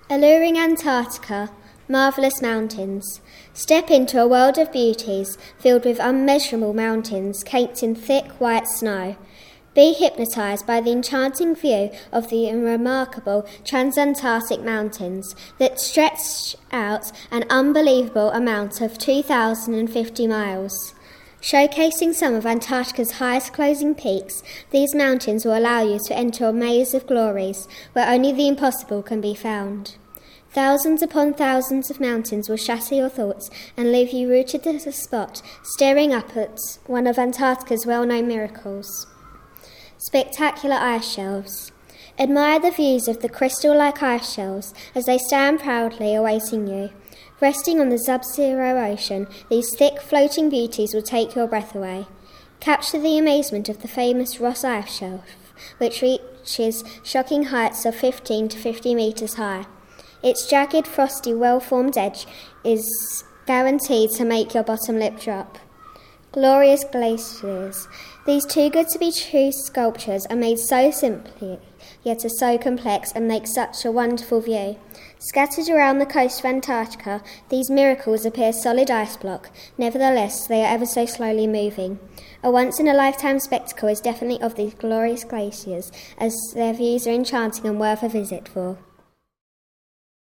Alluring Antarctica, marvellous mountains. Step into a world of beauties filled with unmeasurable mountains caked in thick white snow. Be hypnotised by the enchanting view of the remarkable Transantarctic Mountains that stretch out an unbelievable amount of 2,050 miles. Showcasing some of Antarctica's highest closing peaks, these mountains will allow you to enter a maze of glories where only the impossible can be found. Thousands upon thousands of mountains will shatter your thoughts and leave you rooted at a spot, staring up at one of Antarctica's well-known miracles. Spectacular ice shelves. Admire the views of the crystal-like ice shelves as they stand proudly awaiting you. Resting on the sub-zero ocean, these thick floating beauties will take your breath away. Capture the amazement of the famous Ross Ice Shelf, which reaches shocking heights of 15 to 50 metres high. Its jagged, frosty, well-formed edge is guaranteed to make your bottom lip drop. Glorious glaciers. These too good to be true sculptures are made so simply, yet are so complex and make such a wonderful view. Scattered around the coast of Antarctica, these miracles appear solid ice block. Nevertheless, they are ever so slowly moving. A once-in-a-lifetime spectacle is definitely of these glorious glaciers, as their views are enchanting and worth a visit for.